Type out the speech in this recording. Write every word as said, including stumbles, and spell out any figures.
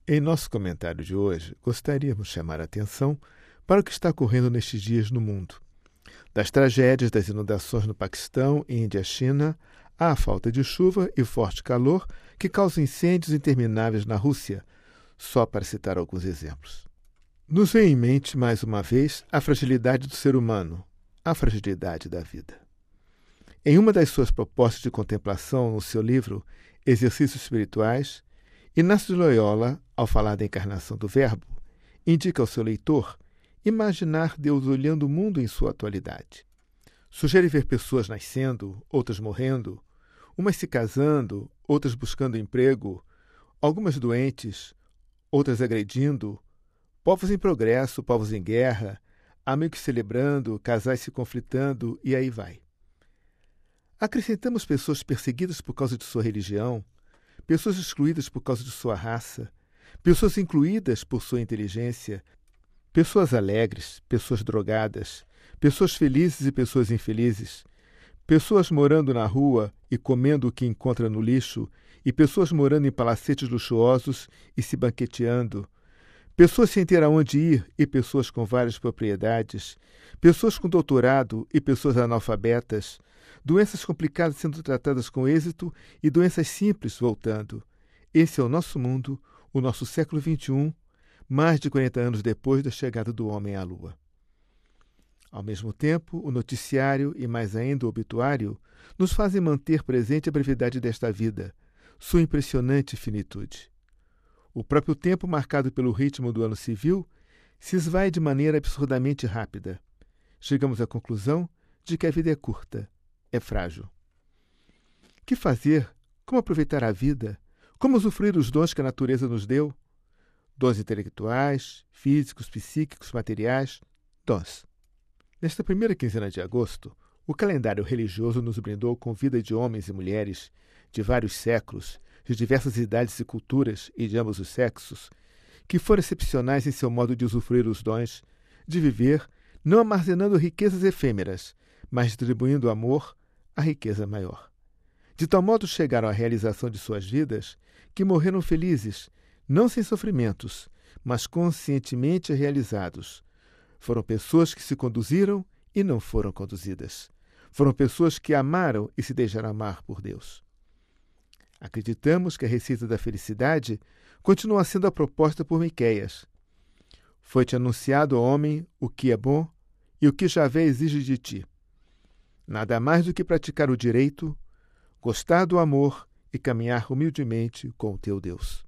Em nosso comentário de hoje, gostaríamos de chamar a atenção para o que está ocorrendo nestes dias no mundo. Das tragédias das inundações no Paquistão, Índia e China, à falta de chuva e forte calor que causam incêndios intermináveis na Rússia, só para citar alguns exemplos. Nos vem em mente, mais uma vez, a fragilidade do ser humano, a fragilidade da vida. Em uma das suas propostas de contemplação no seu livro Exercícios Espirituais, Inácio de Loyola, ao falar da encarnação do Verbo, indica ao seu leitor imaginar Deus olhando o mundo em sua atualidade. Sugere ver pessoas nascendo, outras morrendo, umas se casando, outras buscando emprego, algumas doentes, outras agredindo, povos em progresso, povos em guerra, amigos celebrando, casais se conflitando, e aí vai. Acrescentamos pessoas perseguidas por causa de sua religião, pessoas excluídas por causa de sua raça, pessoas incluídas por sua inteligência, pessoas alegres, pessoas drogadas, pessoas felizes e pessoas infelizes, pessoas morando na rua e comendo o que encontra no lixo, e pessoas morando em palacetes luxuosos e se banqueteando, pessoas sem ter aonde ir e pessoas com várias propriedades, pessoas com doutorado e pessoas analfabetas, doenças complicadas sendo tratadas com êxito e doenças simples voltando. Esse é o nosso mundo, o nosso século vinte e um, mais de quarenta anos depois da chegada do homem à Lua. Ao mesmo tempo, o noticiário e mais ainda o obituário nos fazem manter presente a brevidade desta vida, sua impressionante finitude. O próprio tempo, marcado pelo ritmo do ano civil, se esvai de maneira absurdamente rápida. Chegamos à conclusão de que a vida é curta, é frágil. Que fazer? Como aproveitar a vida? Como usufruir os dons que a natureza nos deu? Dons intelectuais, físicos, psíquicos, materiais, dons. Nesta primeira quinzena de agosto, o calendário religioso nos brindou com vida de homens e mulheres de vários séculos, de diversas idades e culturas e de ambos os sexos, que foram excepcionais em seu modo de usufruir os dons, de viver, não armazenando riquezas efêmeras, mas distribuindo amor, a riqueza maior. De tal modo chegaram à realização de suas vidas que morreram felizes, não sem sofrimentos, mas conscientemente realizados. Foram pessoas que se conduziram e não foram conduzidas. Foram pessoas que amaram e se deixaram amar por Deus. Acreditamos que a receita da felicidade continua sendo a proposta por Miqueias. Foi-te anunciado, ó homem, o que é bom e o que Javé exige de ti. Nada mais do que praticar o direito, gostar do amor e caminhar humildemente com o teu Deus.